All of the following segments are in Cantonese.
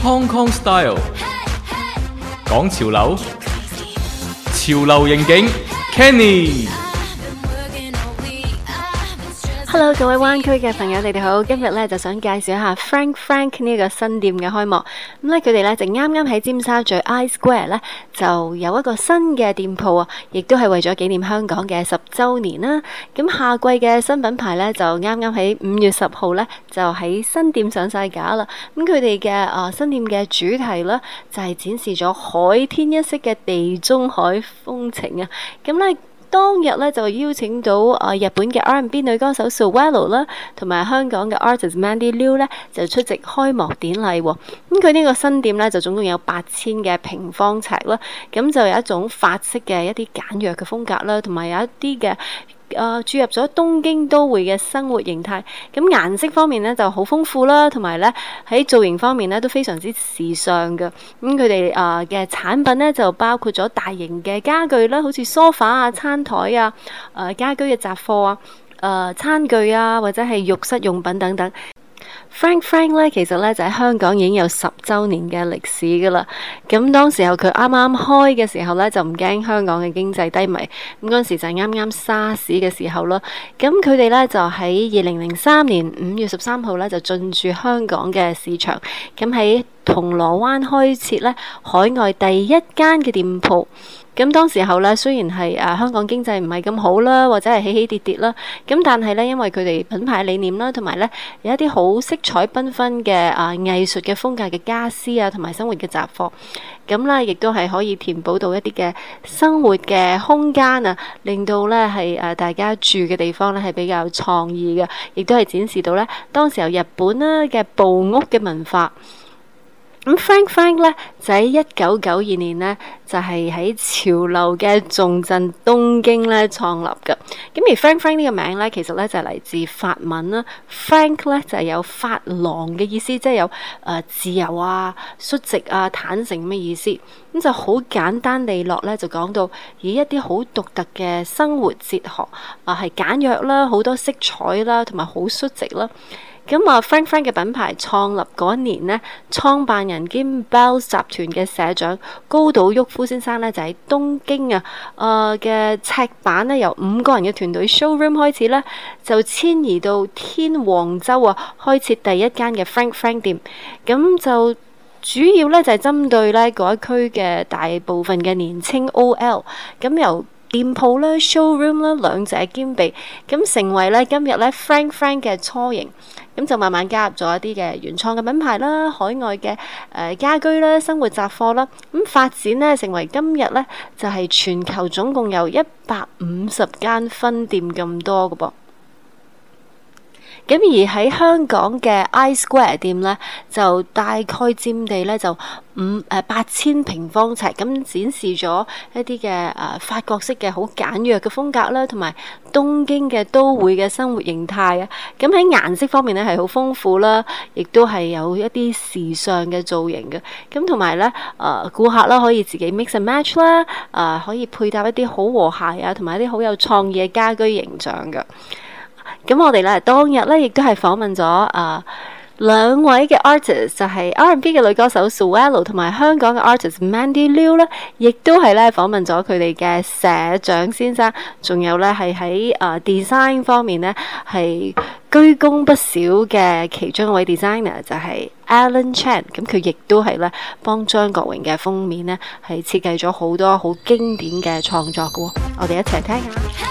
Hong Kong Style， 講潮流，潮流刑警 Kenny。 Hello， 各位灣區嘅朋友，你哋好。今日咧就想介紹一下 Frank 呢個新店嘅開幕。咁咧佢哋咧就啱啱喺尖沙咀 I Square 咧就有一個新嘅店鋪啊，亦都係為咗紀念香港嘅10週年啦。咁夏季嘅新品牌咧就啱啱喺5月10號咧就喺新店上晒架啦。咁佢哋嘅新店嘅主題咧就係展示咗海天一色嘅地中海風情啊。咁咧當日咧就邀請到日本嘅 R&B 女歌手 Suwelo 啦，同埋香港嘅 artist Mandy Liu 咧就出席開幕典禮喎。咁佢呢個新店咧就總共有8000嘅平方尺啦，咁就有一種法式嘅一啲簡約嘅風格啦，同埋有一啲嘅注入咗東京都會嘅生活形態。咁顏色方面咧就好豐富啦，同埋咧喺造型方面咧都非常之時尚嘅。咁佢哋嘅產品咧就包括咗大型嘅家具啦，好似梳化啊、餐台啊、家居嘅雜貨啊、餐具啊，或者係浴室用品等等。Frank 咧，其實咧就喺香港已經有10週年嘅歷史噶啦。咁當時候佢啱啱開嘅時候咧，就唔驚香港嘅經濟低迷。咁嗰陣時就係啱啱沙士嘅時候啦。咁佢哋咧就喺2003年5月13號咧就進駐香港嘅市場。咁喺銅鑼灣開設咧海外第一間嘅店鋪。咁當時候咧，雖然係香港經濟唔係咁好啦，或者係起起跌跌啦，咁但係咧，因為佢哋品牌理念啦，同埋咧有一啲好色彩繽紛嘅藝術嘅風格嘅家私啊，同埋生活嘅雜貨，咁咧亦都係可以填補到一啲嘅生活嘅空間啊，令到咧係大家住嘅地方咧係比較創意嘅，亦都係展示到咧當時候日本啦嘅部屋嘅文化。咁 Frank 咧就喺1992年咧就係喺潮流嘅重鎮東京咧創立嘅。咁而 Frank 呢個名咧其實咧就係嚟自法文啦。Frank 咧就係有髮廊嘅意思，即係有自由啊、率直啊、坦誠咁嘅意思。咁就好簡單利落咧，就講到以一啲好獨特嘅生活哲學係簡約啦，好多色彩啦，同埋好率直啦。咁Frank 嘅品牌創立嗰一年呢，創辦人兼 Bells 集團嘅社長高島郁夫先生呢，就喺東京嘅赤坂呢，由5個人嘅團隊 showroom 開始呢，就遷移到天皇洲開設第一間嘅 Frank 店。咁就主要呢，就係針對呢嗰一區嘅大部分嘅年青 OL。咁由店鋪啦、showroom 啦，兩者兼備，咁成為咧今日咧 Frank 嘅雛形。咁就慢慢加入咗一啲嘅原創嘅品牌啦、海外嘅家居啦、生活雜貨啦，咁發展咧成為今日咧就係全球總共有150間分店咁多嘅噃。咁而喺香港嘅 I Square 店咧，就大概佔地咧就8000平方尺，咁展示咗一啲嘅法國式嘅好簡約嘅風格啦，同埋東京嘅都會嘅生活形態啊。咁喺顏色方面咧係好豐富啦，亦都係有一啲時尚嘅造型嘅。咁同埋咧顧客啦可以自己 mix and match 啦，可以配搭一啲好和諧啊，同埋一啲好有創意嘅家居形象嘅。咁我哋咧當日咧亦都係訪問咗兩位嘅 artist， 就係 R&B 嘅女歌手 Suwelo 同埋香港嘅 artist Mandy Liu 咧，亦都係咧訪問咗佢哋嘅社長先生，仲有咧係喺design 方面咧係居功不少嘅其中一位 designer 就係 Alan Chan。咁佢亦都係咧幫張國榮嘅封面咧係設計咗好多好經典嘅創作嘅。我哋一齊聽下。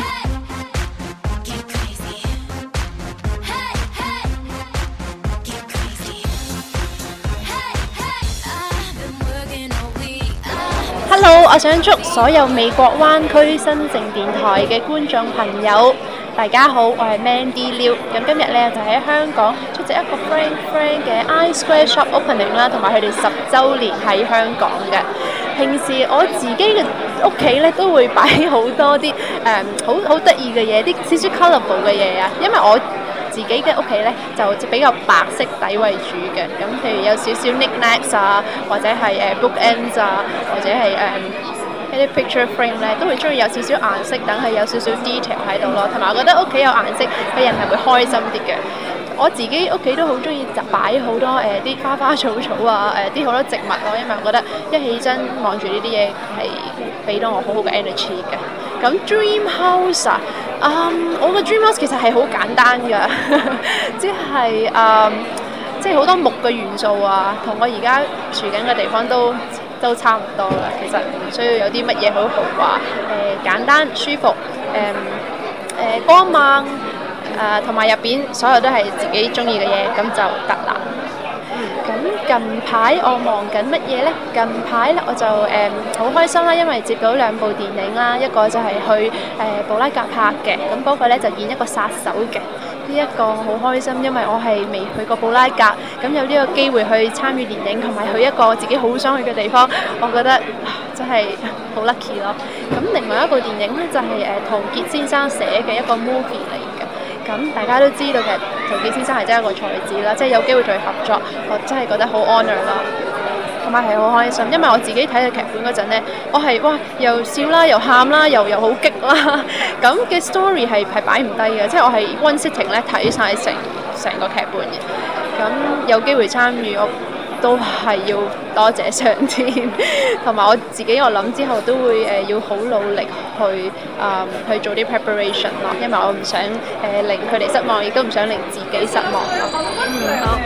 Hello， 我想祝所有美國灣區新城電台嘅觀眾朋友，大家好，我係 Mandy Liu。咁今日咧就喺香港出席一個 Frank 嘅 I Square Shop Opening 啦，同埋佢哋10週年喺香港嘅。平時我自己嘅屋企咧都會擺好多啲好得意嘅嘢，啲少少 colourful 嘅嘢啊，因為我自己嘅屋企咧就比較白色底為主嘅，咁譬如有少少 knickknacks 啊，或者係bookends 啊，或者係一啲 picture frame 咧，都會中意有少少顏色，等係有少少 detail 喺度咯。同埋我覺得屋企有顏色，個人係會開心啲嘅。 我自己屋企都好中意就擺好多啲花花草草啊，啲好多植物咯，因為我覺得一起身望住呢啲嘢係俾到我好好嘅 energy 嘅。咁 dream house 我個 dream house 其實係好簡單㗎，即係好多木嘅元素啊，同我而家住緊嘅地方都差唔多啦。其實唔需要有啲乜嘢好豪華，簡單舒服，光猛，同埋入邊所有都係自己中意嘅嘢，咁就得啦。咁近排我忙緊乜嘢呢？近排咧我就好開心啦，因為接到2部電影啦，一個就係去布拉格拍嘅，咁嗰個咧就演一個殺手嘅。呢一個好開心，因為我係未去過布拉格，咁有呢個機會去參與電影，同埋去一個自己好想去嘅地方，我覺得真係好 lucky 咯。咁另外一部電影咧就係陶傑先生寫嘅一個 movie 嚟嘅。咁大家都知道嘅，陶傑先生係真係一個才子啦，即係有機會再合作，我真係覺得好 honour 啦，同埋係好開心，因為我自己睇嘅劇本嗰陣咧，我係哇又笑啦，又喊啦，又好激啦，咁嘅 story 係擺唔低嘅，即係我係 one sitting 咧睇晒成個劇本嘅，咁有機會參與我都係要多謝上天，同埋我自己我諗之後都會要好努力去做啲 preparation 咯，因為我唔想令佢哋失望，亦都唔想令自己失望咯。好。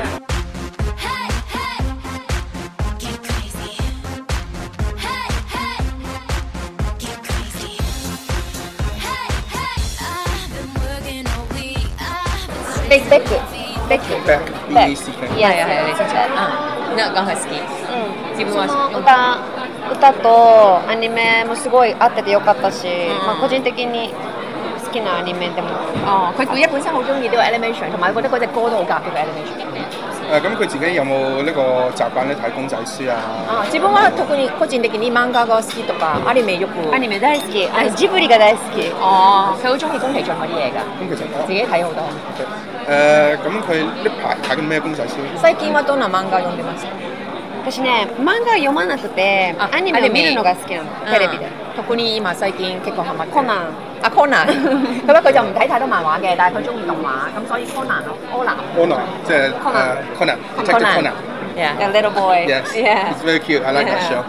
係啊，你識唔識？你講係好き。自分は歌とアニメもすごい合っててよかったし、個人的に好きなアニメでも。 佢自己本身好中意呢個 animation， 同埋覺得嗰隻歌都好夾呢個 animation。 咁佢自己有冇呢個習慣咧睇公仔書啊？ 自分は特に個人的に漫畫が好きとかアニメよく。 アニメ大好き。ジブリが大好き。 佢好中意宮崎駿嗰啲嘢㗎。 宮崎駿。 自己睇好多。 咁佢呢排睇緊咩公仔書？ 最近はどんな漫画読んでます？ 私ね、漫画読まなくて、アニメを見るのが好きなの、テレビで。 特に今最近結構ハマって。 コナン。 柯南。佢話佢就唔睇太多漫畫嘅，但係佢中意動畫，咁所以柯南咯，柯南。 柯南即係Conan Detective Conan。 The little boy。 Yes. It's very cute. I like that show。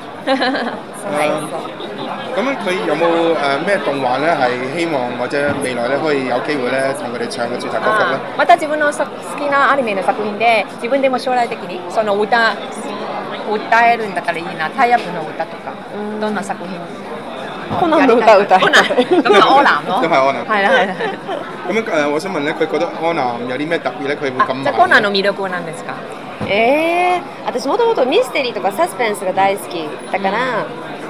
咁佢有冇咩動畫咧係希望或者未來咧可以有機會咧同佢哋唱嘅主題歌曲咧？ また自分の好きなアニメの作品で自分でも将来的にその歌えるんだったらいいな。タイアップの歌とかどんな作品？ コナンの歌歌。 柯南咁就柯南咯。 都係柯南。 係啦。 咁我想問咧，佢覺得柯南有啲咩特別咧？佢會咁慢。 じゃあ柯南の魅力は何ですか？ 私もともとミステリーとかサスペンスが大好きだから、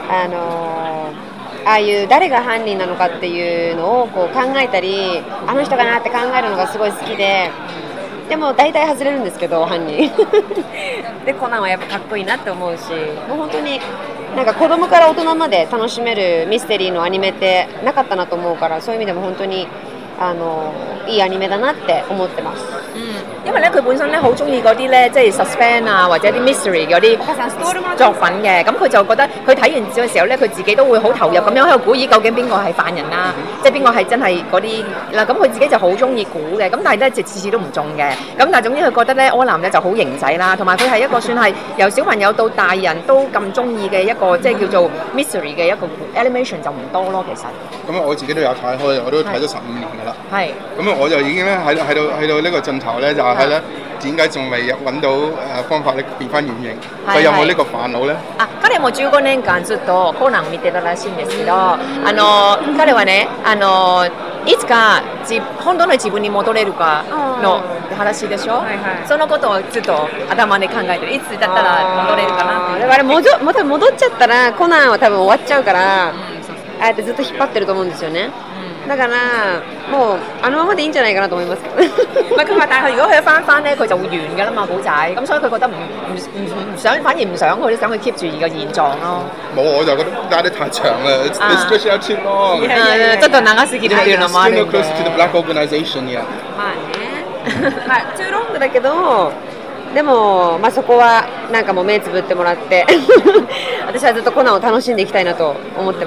ああいう誰が犯人なのかっていうのをこう考えたり、あの人かなって考えるのがすごい好きで、でも大体外れるんですけど犯人でコナンはやっぱかっこいいなって思うし、もう本当になんか子供から大人まで楽しめるミステリーのアニメってなかったなと思うから、そういう意味でも本当にいいアニメだなって思ってます。 因為咧佢本身咧好中意嗰啲咧即係 suspense 啊或者啲 mystery 嗰啲作品嘅，咁佢就覺得佢睇完嘅時候咧佢自己都會好投入咁樣喺度估，究竟邊個係犯人啦，即係邊個係真係嗰啲嗱，咁佢自己就好中意估嘅，咁但係咧就次次都唔中嘅，咁但係總之佢覺得咧柯南咧就好型仔啦，同埋佢係一個算係由小朋友到大人都咁中意嘅一個即係叫做 mystery 嘅一個 animation 就唔多咯其實。 咁我自己都有睇開，我都睇咗15年㗎啦。 係。 咁我就已經咧喺到呢個盡頭咧，就係咧點解仲未揾到方法咧變翻原形？佢有冇呢個煩惱咧？ 彼も15年間ずっとコナンを見てたらしいんですけど、彼はねいつか本当の自分に戻れるかの話でしょ。そのことをずっと頭で考えてる。いつだったら戻れるかなって。 だからまた戻っちゃったらコナンは多分終わっちゃうから、ああやってずっと引っ張ってると思うんですよね。だからもうままでいいんじゃないかなと思いますけど。 唔係佢話，但係如果佢一翻咧，佢就會完㗎啦嘛，古仔。咁所以佢覺得唔想，反而唔想佢，想去 keep 住個現狀咯。 冇，我就覺得拉得太長啦。It's stretched out too long。 ちょっと長すぎるっていうのもあるんで。 Still no close to the black organization yet。 まあね。まあトゥーロングだけど。でも、そこはなんかもう目つぶってもらって私はずっとコナンを楽しんでいきたいなと思ってます。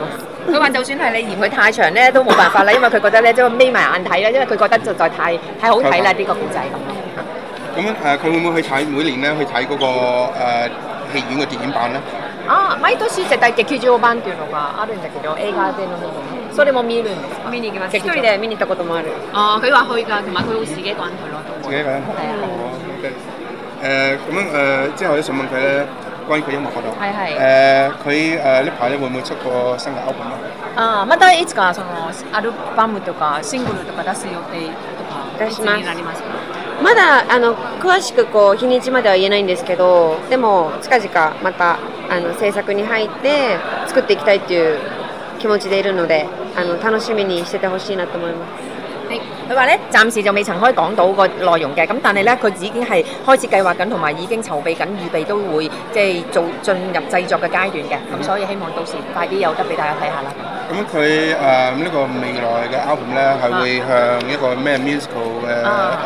佢話就算係你嫌佢太長咧，都冇辦法啦，因為佢覺得咧即係眯埋眼睇啦，因為佢覺得實在太好睇啦呢個故仔咁。 咁佢會唔會去睇每年咧去睇嗰個戲院嘅電影版咧？ 毎年絶対劇場版っていうのがあるんだけど、映画での方にそれも見るんですか？ 見に行きます。一人で見に行ったこともある。 佢話去㗎，同埋佢會自己一個人去咯。 自己一個人。咁樣之後咧想問佢咧，關於佢音樂嗰度。佢呢排咧會唔會出個新嘅 album 啊？またいつかそのアルバムとかシングルとか出す予定とかいつになりますか？ まだ詳しく日にちまでは言えないんですけど、でも近々また制作に入って作っていきたいっていう気持ちでいるので、楽しみにしててほしいなと思います。 佢話咧，暫時就未曾可以講到個內容嘅，咁但係咧，佢已經係開始計劃緊，同埋已經籌備緊，預備都會即係進入製作嘅階段嘅，咁所以希望到時快啲有得俾大家睇下啦。 咁佢呢個未來嘅 album 咧係會向一個咩 musical 嘅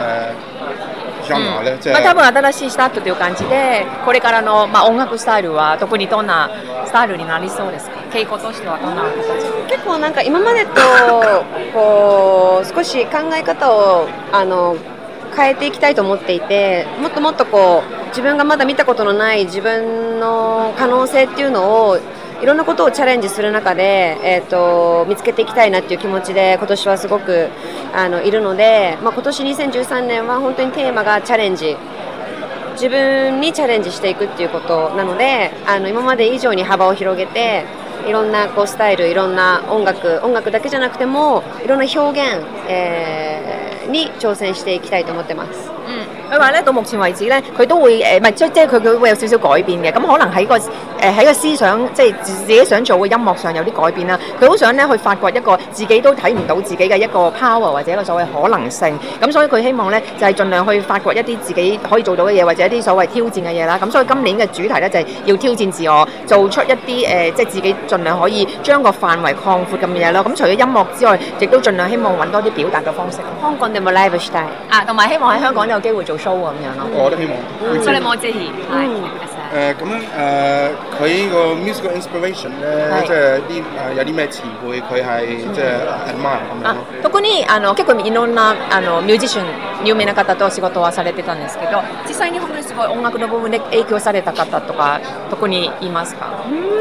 genre 咧？即係多分新しいスタートという感じで、これからの音楽スタイルは特にどんなスタイルになりそうですか？傾向としてはどんな形？ 結構なんか今までと少し考え方を変えていきたいと思っていて、もっともっと自分がまだ見たことのない自分の可能性っていうのをいろんなことをチャレンジする中で、見つけていきたいなっていう気持ちで今年はすごくいるので、今年2013年は本当にテーマがチャレンジ、自分にチャレンジしていくっていうことなので、今まで以上に幅を広げていろんなスタイル、いろんな音楽だけじゃなくてもいろんな表現、に挑戦していきたいと思ってます。 佢話咧，到目前為止咧，佢都會唔係即係佢會有少少改變嘅。咁可能喺個思想，即係自己想做嘅音樂上有啲改變啦。佢好想咧去發掘一個自己都睇唔到自己嘅一個 power 或者一個所謂可能性。咁所以佢希望咧就係盡量去發掘一啲自己可以做到嘅嘢，或者一啲所謂挑戰嘅嘢啦。咁所以今年嘅主題咧就係要挑戰自我，做出一啲即係自己盡量可以將個範圍擴闊咁嘅嘢咯。咁除咗音樂之外，亦都盡量希望揾多啲表達嘅方式。 香港でもライブしたい。 同埋希望喺香港有機會做 show 咁樣咯。 我都希望。 それもぜひ。 咁佢個 musical inspiration 咧，即係有啲咩前輩佢係即係 admire 咁樣。 特に結構いろんなミュージシャン有名な方と仕事はされてたんですけど、実際に本当にすごい音楽の部分で影響された方とか特にいますか？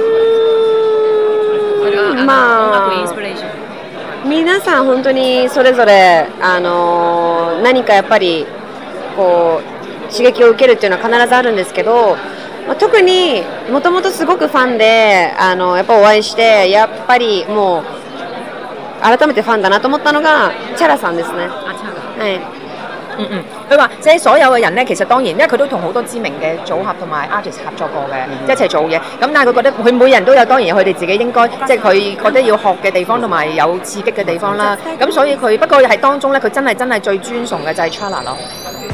それは音楽インスピレーション。 皆さん本当にそれぞれ何かやっぱり刺激を受けるっていうのは必ずあるんですけど、特にもともとすごくファンでやっぱお会いしてやっぱりもう改めてファンだなと思ったのがチャラさんですね。はい。 佢話即係所有嘅人咧，其實當然，因為佢都同好多知名嘅組合同埋 artist 合作過嘅，一齊做嘢。咁但係佢覺得佢每人都有當然佢哋自己應該即係佢覺得要學嘅地方同埋有刺激嘅地方啦。咁所以佢不過係當中咧，佢真係最尊崇嘅就係 Chala 咯。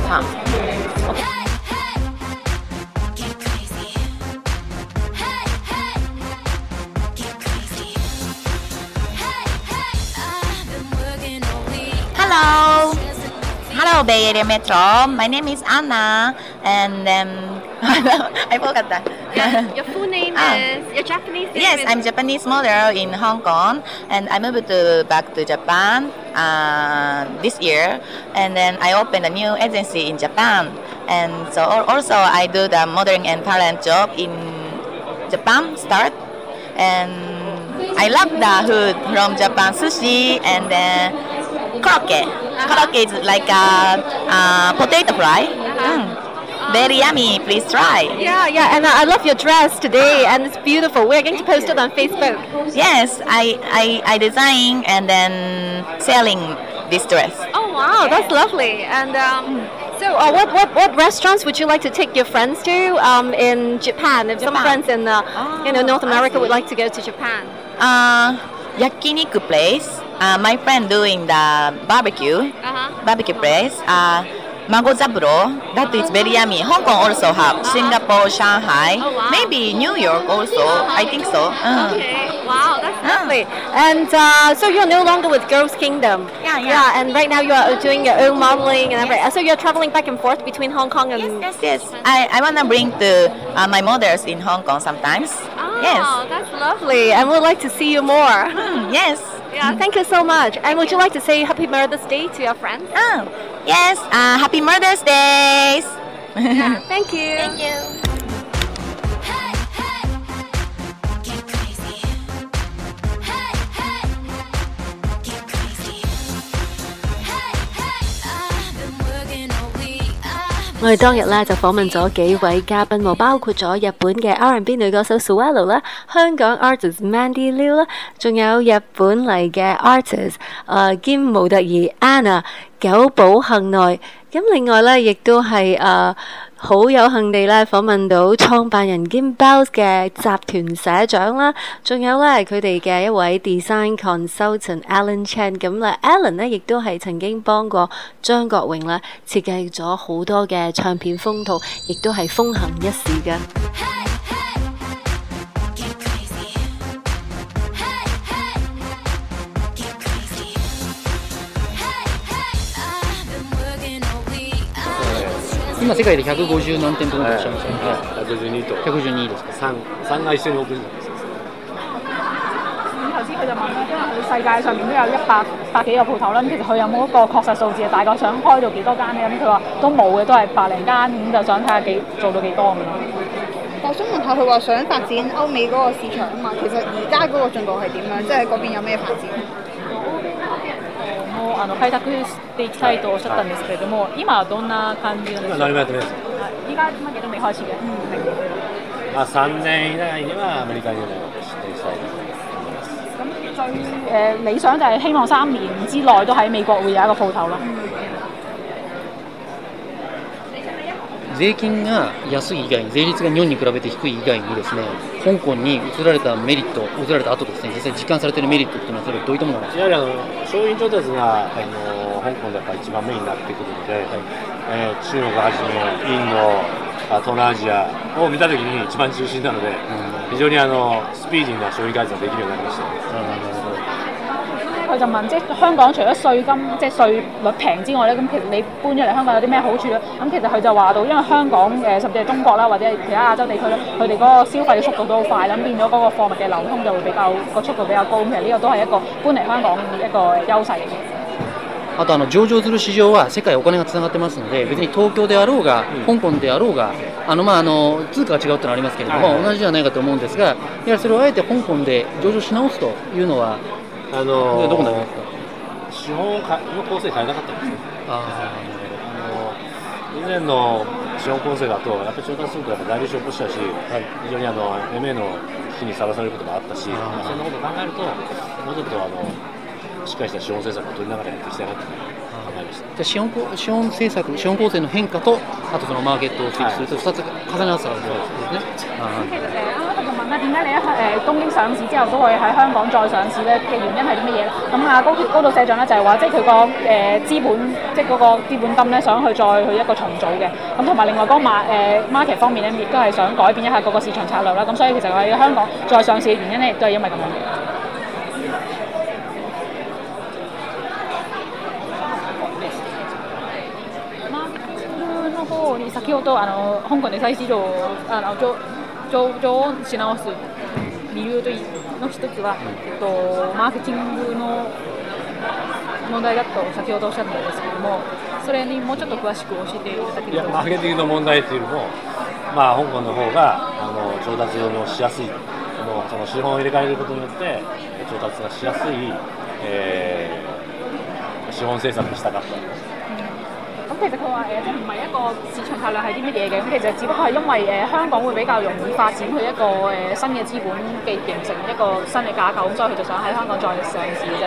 Hello, Bay Area Metro. My name is Anna, and I forgot that. Your full name is your Japanese name. Yes, I'm Japanese model in Hong Kong, and I moved back to Japan this year, and then I opened a new agency in Japan, and so also I do the modeling and talent job in Japan start, and I love the food from Japan, sushi, and then karaoke. Karaoke is like a potato fry. Very yummy. Please try. Yeah, and I love your dress today, and it's beautiful. We're going to post it on Facebook. Yes, I design and then selling this dress. Oh wow, that's lovely. And so, what restaurants would you like to take your friends to in Japan? If some friends in North America would like to go to Japan. Yakiniku place. My friend doing the barbecue place. Mango Zaburo, that is very yummy. Hong Kong also have. Singapore, Shanghai, maybe New York also. I think so. Okay. Wow, that's lovely. And so you're no longer with Girls Kingdom. Yeah. And right now you are doing your own modeling and everything. So you're traveling back and forth between Hong Kong and... Yes. I want to bring my models in Hong Kong sometimes. Oh, Yes. that's lovely. And we'd like to see you more. Yes. Yeah, thank you so much. And would you like to say Happy Mother's Day to your friends? Yes. Happy Mother's Day. Thank you. Thank you. 我哋當日咧就訪問咗幾位嘉賓喎，包括咗日本嘅 R&B 女歌手 Suelo 啦，香港 artist Mandy Liu 啦，仲有日本嚟嘅 artist 兼模特兒 Anna 久保幸奈。咁另外咧，亦都係好有幸地咧訪問到創辦人兼 Bells 嘅集團社長啦，仲有咧佢哋嘅一位 design consultant Alan Chan。咁咧 Alan 咧亦都係曾經幫過張國榮啦設計咗好多嘅唱片封套，亦都係風行一時嘅。 今世界で150何店舗ぐらいいらっしゃいますよね。 112と 112ですか。 3が一緒にオープンしたんですよ。 頭先佢就問啦，因為佢世界上面都有100幾個鋪頭啦，咁其實佢有冇一個確實數字，大概想開到幾多間咧？咁佢話都冇嘅，都係百零間，咁就想睇下做到幾多咁樣。 我想問下佢話想發展歐美嗰個市場啊嘛，其實而家嗰個進度係點樣？即係嗰邊有咩發展？ 開拓していきたいとおっしゃったんですけれども、今はどんな感じなんですか？ 今何もやってないです。 依家乜嘢都未開始嘅。 3年以內にはアメリカにも出店したいと思います。 咁最理想就係希望3年之內都喺美國會有一個鋪頭咯。 税金が安い以外に、税率が日本に比べて低い以外にですね、香港に移られたメリット、移られた後ですね、実際実感されているメリットっていうのはそれどういったものなんですか？ やはり商品調達が香港でやっぱり一番メインになってくるので、中国はじめインド、東南アジアを見たときに一番中心なので、非常にスピーディーな商品開発ができるようになりました。 佢就問，即係香港除咗稅金即係稅率平之外咧，咁其實你搬咗嚟香港有啲咩好處咧？咁其實佢就話到，因為香港甚至係中國啦，或者係其他亞洲地區咧，佢哋嗰個消費嘅速度都好快，咁變咗嗰個貨物嘅流通就會個速度比較高。咁其實呢個都係一個搬嚟香港一個優勢嚟嘅。 あと上場する市場は世界お金がつながってますので、別に東京であろうが、香港であろうが、通貨が違うというのはありますけれども、同じじゃないかと思うんですが、やはりそれをあえて香港で上場し直すというのは、どこになりますか？ 資本の構成変えなかったんですね。以前の資本構成だと、やっぱり調達するとやっぱ代理商起こしたし、非常にMA の危機にさらされることもあったし、そんなことを考えると、もうちょっとしっかりした資本政策を取りながらやっていきたいなと考えました。 資本政策、資本構成の変化と、あとそのマーケットを追求すると2つ重ね合わせたわけですね。 點解你東京上市之後都可以喺香港再上市咧？嘅原因係啲乜嘢咧？咁高度社長咧就係話，即係佢個資本，即係嗰個資本金咧，想去再去一個重組嘅。咁同埋另外嗰個market 方面咧，亦都係想改變一下嗰個市場策略啦。咁所以其實喺香港再上市嘅原因咧，亦都係因為咁樣。の方に先ほど香港で再市場上場し直す理由の一つは、マーケティングの問題だと先ほどおっしゃったんですけども、それにもうちょっと詳しく教えていただけると。 マーケティングの問題というよりも、香港の方が調達のしやすい、その資本を入れ替えることによって調達がしやすい、資本政策にしたかった。 其實佢話即係唔係一個市場策略係啲乜嘢嘅，咁其實只不過係因為香港會比較容易發展佢一個新嘅資本嘅形成一個新嘅架構，咁所以佢就想喺香港再上市嘅啫。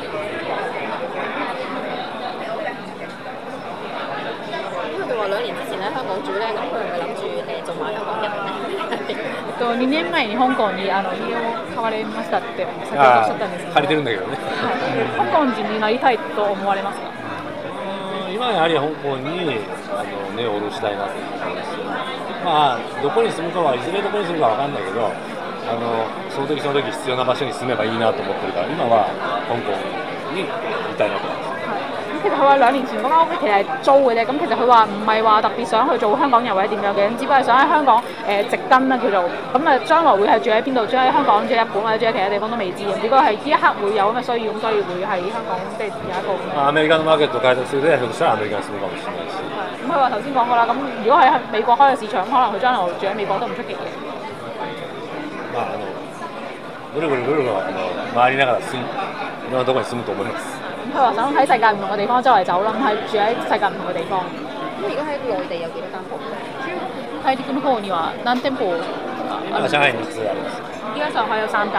佢話2年之前喺香港住咧，咁佢係咪諗住做埋香港人咧 ？2年前に香港に家を買われましたって先ほどおっしゃったんですけど、 借りてるんだけどね。 香港人になりたいと思われますか？ 今はやはり香港に根を下ろしたいなと思います。どこに住むかはいずれどこに住むかわかんないけど、 その時その時必要な場所に住めばいいなと思ってるから今は香港にいたいなと思います。 其實佢話2年前嗰間屋其實係租嘅啫，咁其實佢話唔係話特別想去做香港人或者點樣嘅，只不過係想喺香港植根啦叫做，咁將來會係住喺邊度，住喺香港、住喺日本或者住喺其他地方都未知嘅，只不過係呢一刻會有咁嘅需要，咁所以會喺香港即係有一個。 アメリカのマーケットを開拓するで、ひょっとしたらアメリカに住むかもしれないし。 咁佢話頭先講過啦，咁如果喺美國開個市場，可能佢將來住喺美國都唔出奇嘅。 ぐるぐる回りながらいろんなところに住むと思います。 佢話想喺世界唔同嘅地方周圍走啦，咁係住喺世界唔同嘅地方。 咁而家喺內地有幾多間鋪？ 喺啲方には何店舗？ 上海に3つあります。 依家上海有3間。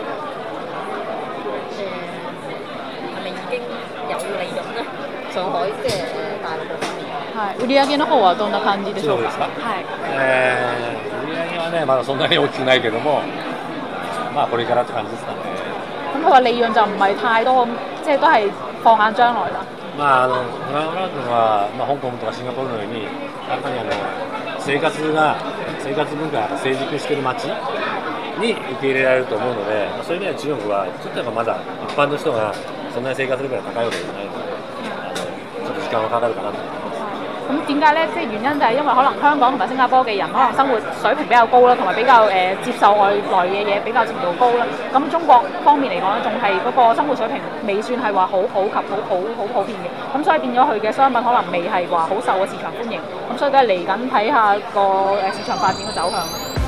係咪已經有利潤咧？上海即係大陸嗰方面。 係。売上の方はどんな感じでしょうか？ はい。売上はねまだそんなに大きくないけども、まあこれからって感じですかね。 咁佢話利潤就唔係太多，即係都係放眼將來啦。 フランクは、香港とかシンガポールのようにやっぱり生活文化が成熟している街に受け入れられると思うので、そういう意味では中国はちょっとやっぱまだ一般の人がそんなに生活レベルが高いわけじゃないので、ちょっと時間はかかるかなと思います。 咁點解咧？即係原因就係因為可能香港同埋新加坡嘅人可能生活水平比較高啦，同埋比較接受外來嘅嘢比較程度高啦。咁中國方面嚟講咧，仲係嗰個生活水平未算係話好普及、好普遍嘅。咁所以變咗佢嘅商品可能未係話好受個市場歡迎。咁所以都係嚟緊睇下個市場發展嘅走向。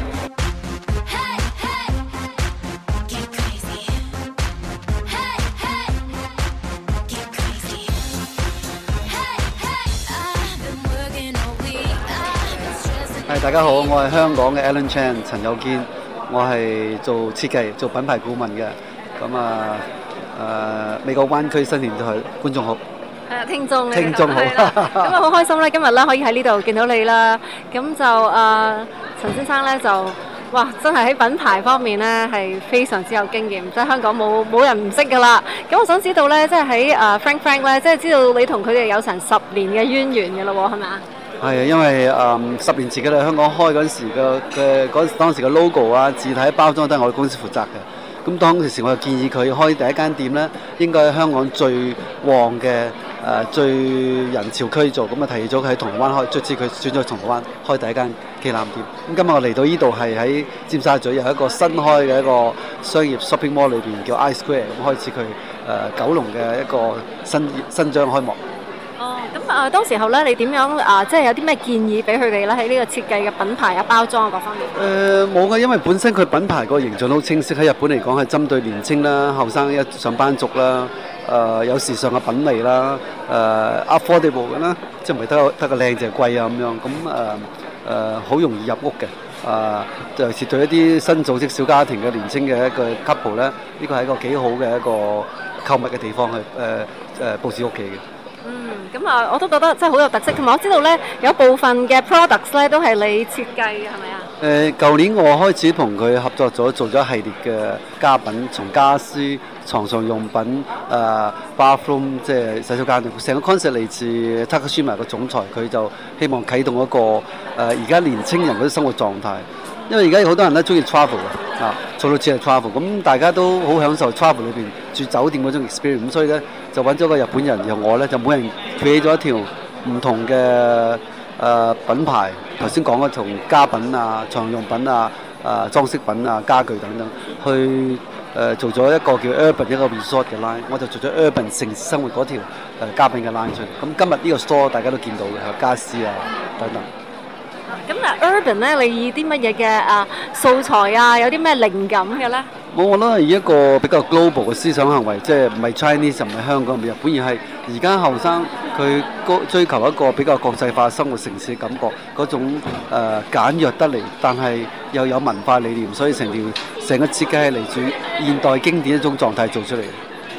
大家好，我係香港嘅 Alan Chan 陳友堅，我係做設計、做品牌顧問嘅。咁美國灣區新年台觀眾好， 聽眾好， 咁好開心咧！今日咧可以喺呢度見到你啦。咁就陳先生咧就哇，真係喺品牌方面咧係非常之有經驗，即係香港冇人唔識噶啦。咁我想知道咧，即係喺Frank 咧，即係知道你同佢哋有成10年嘅淵源嘅咯喎，係咪啊？ 係啊，因為10年前佢哋香港開嗰陣時當時嘅 logo 啊、字體包裝都係我哋公司負責嘅。咁當時我就建議佢開第一間店咧，應該喺香港最旺嘅最人潮區做。咁提議咗佢喺銅鑼灣開，卒之佢選咗銅鑼灣開第一間旗艦店。咁今日我嚟到呢度係喺尖沙咀有一個新開嘅一個商業 shopping mall 裏邊叫 iSquare， 咁開始佢九龍嘅一個新章開幕。 咁當時候咧，你點樣即係有啲咩建議俾佢哋咧？喺呢個設計嘅品牌啊、包裝啊各方面。 冇嘅，因為本身佢品牌個形象好清晰。喺日本嚟講係針對年青啦、後生上班族啦、有時尚嘅品味啦、affordable 嘅啦，即係唔係得個靚就係貴啊咁樣。咁好容易入屋嘅。尤其是對一啲新組織小家庭嘅年青嘅一個 couple 咧，呢個係一個幾好嘅一個購物嘅地方去佈置屋企嘅。 咁我都覺得真係好有特色，同埋我知道咧有部分嘅 products 咧都係你設計嘅，係咪啊？ 舊年我開始同佢合作咗，做咗一系列嘅家品，從家私、床上用品、bathroom 即係洗手間，成個 concept 嚟自 Takashima 個總裁，佢就希望啟動一個而家年青人嗰啲生活狀態。因為而家有好多人都中意 travel 嘅，做到似係 travel， 咁大家都好享受 travel 裏邊住酒店嗰種 experience， 咁所以咧就揾咗個日本人，然後我咧就每人企咗一條唔同嘅品牌，頭先講嘅從家品啊、床用品啊、裝飾品啊、家具等等，去做咗一個叫 urban 一個 resort 嘅 line， 我就做咗 urban 城市生活嗰條家品嘅 line 出嚟。咁今日呢個 store 大家都見到嘅，有家私啊等等。 咁urban 咧，你以啲乜嘢嘅素材啊，有啲咩靈感嘅咧？ 我覺得係以一個比較 global 嘅思想行為，即係唔係 Chinese 唔係香港唔係日本，而係而家後生佢追求一個比較國際化生活城市嘅感覺，嗰種簡約得嚟，但係又有文化理念，所以成個設計係嚟自現代經典一種狀態做出嚟嘅。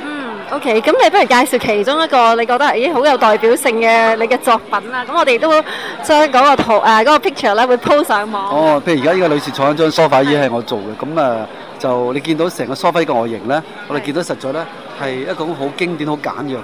OK， 咁你不如介紹其中一個你覺得好有代表性嘅你嘅作品啦。咁我哋都將嗰個圖嗰個 picture 咧會 po 上網。 譬如而家呢個女士坐喺張梳化椅係我做嘅，咁就你見到成個梳化嘅外形咧，我哋見到實在咧係一種好經典、好簡約嘅。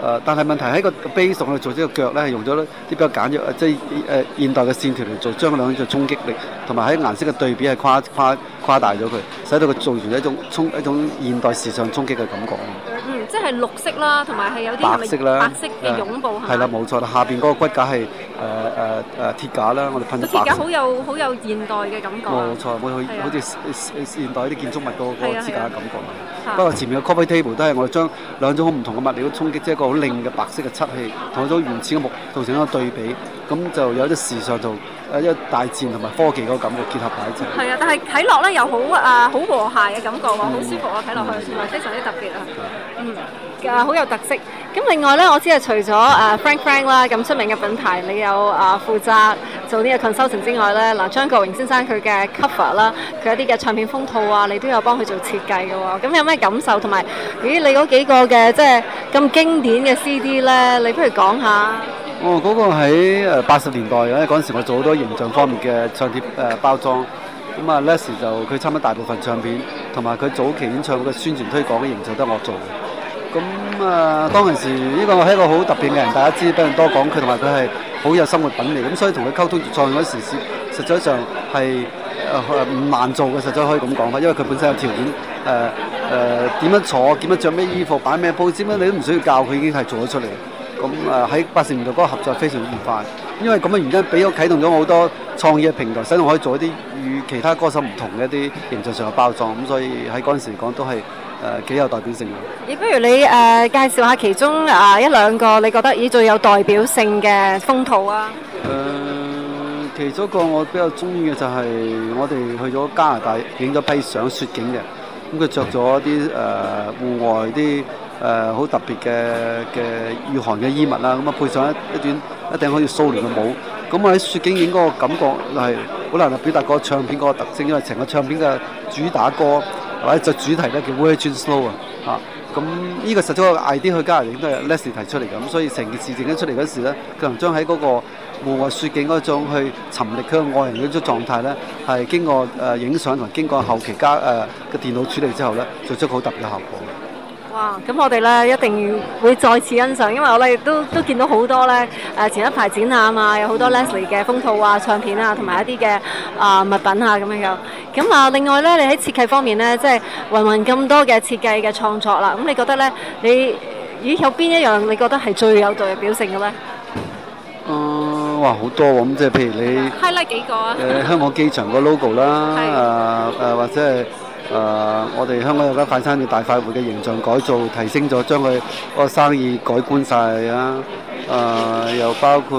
但係問題喺個 base 上，我哋做呢個腳咧係用咗啲比較簡約，即係現代嘅線條嚟做，將兩種衝擊力同埋喺顏色嘅對比係誇大咗佢，使到佢做完一種現代時尚衝擊嘅感覺。 即係綠色啦，同埋係有啲白色啦， 白色嘅擁抱係啦，冇錯啦。下邊嗰個骨架係鐵架啦，我哋噴咗白色。 鐵架好有現代嘅感覺。 冇錯，好似現代啲建築物嗰個支架嘅感覺。不過前面嘅 coffee table 都係我哋將兩種好唔同嘅物料衝擊，即係一個好靚嘅白色嘅漆器，同一種原始嘅木造成一個對比，咁就有啲時尚同一個大自然同埋科技嗰個感覺結合喺一齊。 係啊，但係睇落咧又好好和諧嘅感覺喎，好舒服啊！睇落去同埋非常之特別啊，好有特色。咁另外咧，我知係除咗Frank 啦咁出名嘅品牌，你有負責做呢個 consultant 之外咧，嗱張國榮先生佢嘅 cover 啦，佢一啲嘅唱片封套啊，你都有幫佢做設計嘅喎。咁有咩感受？同埋你嗰幾個嘅即係咁經典嘅 CD 咧，你不如講下。 嗰個喺80年代咧，嗰陣時我做好多形象方面嘅唱貼包裝。咁啊 Leslie 就佢差唔多大部分唱片，同埋佢早期演唱會嘅宣傳推廣嘅形象都係我做嘅。咁當陣時呢個係一個好特別嘅人，大家知不用多講，佢同埋佢係好有生活品味，咁所以同佢溝通創嗰時，實際上係唔難做嘅，實在可以咁講法，因為佢本身有條件點樣坐，點樣着咩衣服，擺咩 pose， 你都唔需要教佢，已經係做咗出嚟。咁喺80年代嗰個合作非常愉快，因為咁嘅原因，俾我啟動咗好多創意嘅平台，使到可以做一啲與其他歌手唔同嘅一啲形象上嘅包裝，咁所以喺嗰陣時嚟講都係幾有代表性嘅。 不如你介紹下其中一兩個你覺得最有代表性嘅封套啊？ 其中一個我比較中意嘅就係我哋去咗加拿大影咗批相雪景嘅，咁佢着咗啲戶外啲好特別嘅御寒嘅衣物啦，咁啊配上一頂好似蘇聯嘅帽，咁我喺雪景影嗰個感覺係好難表達嗰個唱片嗰個特徵，因為成個唱片嘅主打歌或者就主題咧叫 Virgin Snow 啊，咁呢個實際個 idea 去加拿大都係 Leslie 提出嚟嘅，咁所以成件事整緊出嚟嗰時咧，佢能將喺嗰個戶外雪景嗰種去沉溺佢嘅愛人嗰種狀態咧，係經過影相同埋經過後期嘅電腦處理之後咧，做出好特別嘅效果。 哇！咁我哋咧一定會再次欣賞，因為我哋都見到好多咧前一排展覽啊，有好多 Leslie 嘅封套啊、唱片啊，同埋一啲嘅物品啊咁樣樣。咁另外咧，你喺設計方面咧，即係雲咁多嘅設計嘅創作啦。咁你覺得咧，有邊一樣你覺得係最有代表性嘅咧？ 哇！好多喎，咁即係譬如你 highlight 幾個啊？ 香港機場個 logo 啦，或者係。我哋香港有間快餐店大快活嘅形象改造提升咗，將佢個生意改觀晒啊！又包括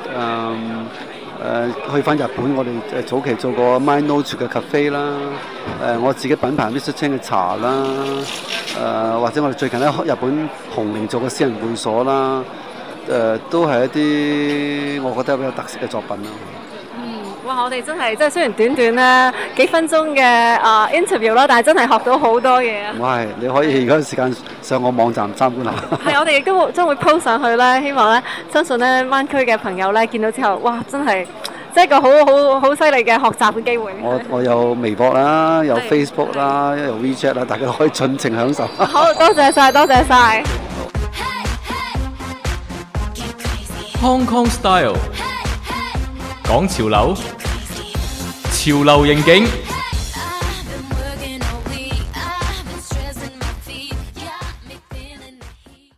去翻日本，我哋早期做過 My Note 嘅 cafe 啦，我自己品牌 Mr. Cheng 嘅茶啦，或者我哋最近喺日本紅嶺做嘅私人會所啦，都係一啲我覺得比較特色嘅作品啦。 哇！我哋真係雖然短短咧幾分鐘嘅interview 啦，但係真係學到好多嘢啊！ 哇！你可以而家時間上我網站參觀下。 係，我哋亦都將會 post 上去咧，希望咧相信咧灣區嘅朋友咧見到之後，哇！真係即係一個好犀利嘅學習嘅機會。 我有微博啦，有 Facebook 啦，有 WeChat 啦，大家可以盡情享受。 好，多謝晒，多謝晒。 Hong Kong Style 講潮流，潮流刑警。